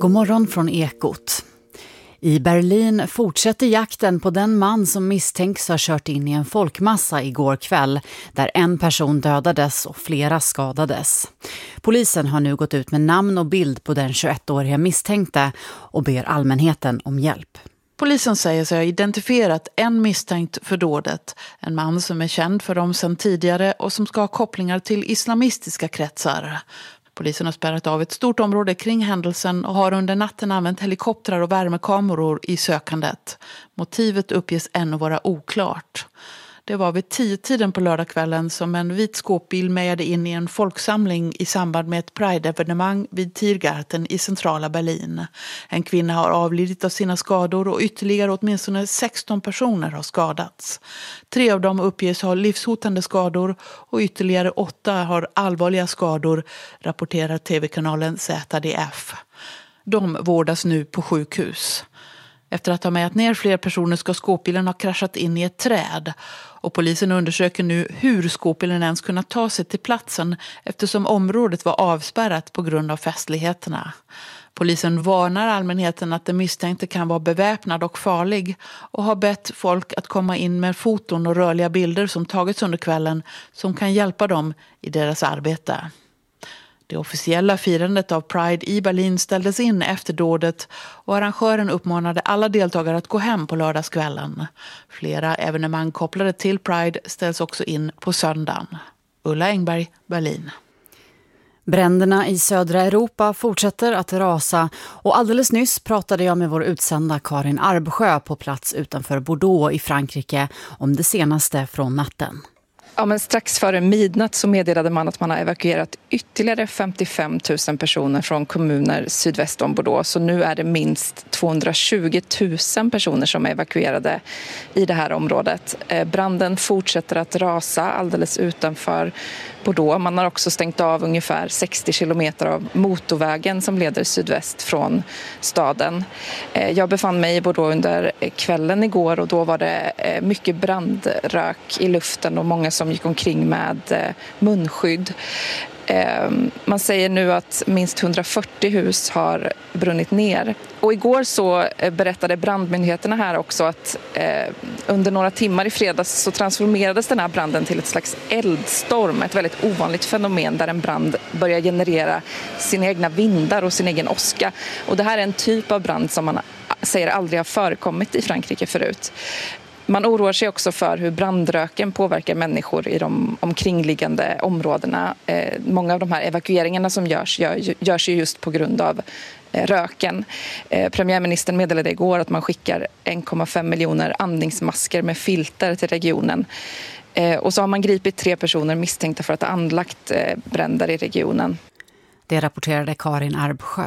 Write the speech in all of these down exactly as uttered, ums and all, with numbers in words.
God morgon från Ekot. I Berlin fortsätter jakten på den man som misstänks ha kört in i en folkmassa igår kväll där en person dödades och flera skadades. Polisen har nu gått ut med namn och bild på den tjugoettåriga misstänkte och ber allmänheten om hjälp. Polisen säger sig ha identifierat en misstänkt för dådet, en man som är känd för dem sedan tidigare och som ska ha kopplingar till islamistiska kretsar. Polisen har spärrat av ett stort område kring händelsen och har under natten använt helikoptrar och värmekameror i sökandet. Motivet uppges ännu vara oklart. Det var vid tio-tiden på lördagskvällen som en vit skåpbil mejade in i en folksamling i samband med ett Pride-evenemang vid Tiergarten i centrala Berlin. En kvinna har avlidit av sina skador och ytterligare åtminstone sexton personer har skadats. Tre av dem uppges ha livshotande skador och ytterligare åtta har allvarliga skador, rapporterar tv-kanalen Z D F. De vårdas nu på sjukhus. Efter att ha mätt ner fler personer ska skåpbilen ha kraschat in i ett träd. Och polisen undersöker nu hur skåpbilen ens kunnat ta sig till platsen eftersom området var avspärrat på grund av festligheterna. Polisen varnar allmänheten att den misstänkte kan vara beväpnad och farlig och har bett folk att komma in med foton och rörliga bilder som tagits under kvällen som kan hjälpa dem i deras arbete. Det officiella firandet av Pride i Berlin ställdes in efter dådet och arrangören uppmanade alla deltagare att gå hem på lördagskvällen. Flera evenemang kopplade till Pride ställs också in på söndagen. Ulla Engberg, Berlin. Bränderna i södra Europa fortsätter att rasa och alldeles nyss pratade jag med vår utsända Karin Arbsjö på plats utanför Bordeaux i Frankrike om det senaste från natten. Ja, men strax före midnatt så meddelade man att man har evakuerat ytterligare femtiofem tusen personer från kommuner sydväst om Bordeaux. Så nu är det minst tvåhundratjugo tusen personer som är evakuerade i det här området. Branden fortsätter att rasa alldeles utanför Bordeaux. Man har också stängt av ungefär sextio kilometer av motorvägen som leder sydväst från staden. Jag befann mig i Bordeaux under kvällen igår och då var det mycket brandrök i luften och många som gick omkring med munskydd. Man säger nu att minst hundrafyrtio hus har brunnit ner. Och igår så berättade brandmyndigheterna här också att eh, under några timmar i fredags så transformerades den här branden till ett slags eldstorm. Ett väldigt ovanligt fenomen där en brand börjar generera sina egna vindar och sin egen åska. Och det här är en typ av brand som man säger aldrig har förekommit i Frankrike förut. Man oroar sig också för hur brandröken påverkar människor i de omkringliggande områdena. Eh, många av de här evakueringarna som görs, gör, görs ju just på grund av eh, röken. Eh, premiärministern meddelade igår att man skickar en komma fem miljoner andningsmasker med filter till regionen. Eh, och så har man gripit tre personer misstänkta för att ha anlagt eh, bränder i regionen. Det rapporterade Karin Arbsjö.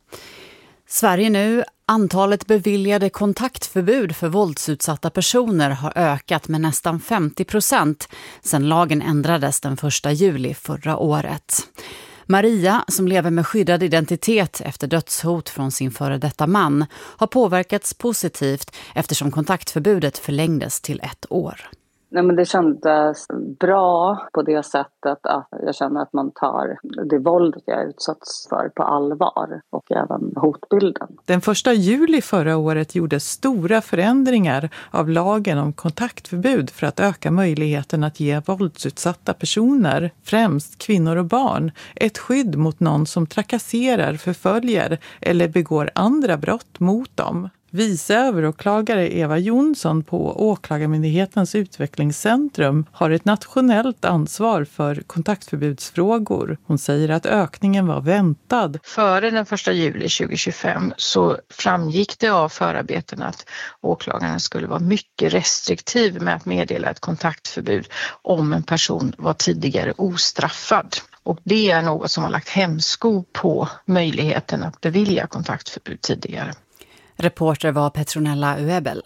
Sverige nu. Antalet beviljade kontaktförbud för våldsutsatta personer har ökat med nästan femtio procent sedan lagen ändrades den första juli förra året. Maria, som lever med skyddad identitet efter dödshot från sin före detta man, har påverkats positivt eftersom kontaktförbudet förlängdes till ett år. Nej, men det kändes bra på det sättet att jag känner att man tar det våldet jag utsatts för på allvar och även hotbilden. Den första juli förra året gjordes stora förändringar av lagen om kontaktförbud för att öka möjligheten att ge våldsutsatta personer, främst kvinnor och barn, ett skydd mot någon som trakasserar, förföljer eller begår andra brott mot dem. Vice överåklagare Eva Jonsson på Åklagarmyndighetens utvecklingscentrum har ett nationellt ansvar för kontaktförbudsfrågor. Hon säger att ökningen var väntad. Före den första juli tjugohundratjugofem så framgick det av förarbeten att åklagaren skulle vara mycket restriktiv med att meddela ett kontaktförbud om en person var tidigare ostraffad. Och det är något som har lagt hämsko på möjligheten att bevilja kontaktförbud tidigare. Reporter var Petronella Uebel.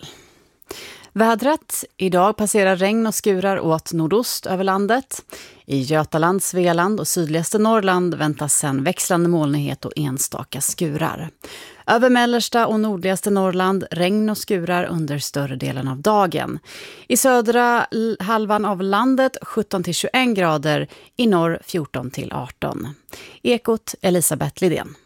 Vädret. Idag passerar regn och skurar åt nordost över landet. I Götaland, Svealand och sydligaste Norrland väntas sen växlande molnighet och enstaka skurar. Över mellersta och nordligaste Norrland regn och skurar under större delen av dagen. I södra halvan av landet sjutton till tjugoett grader, i norr fjorton till arton. Ekot Elisabeth Lidén.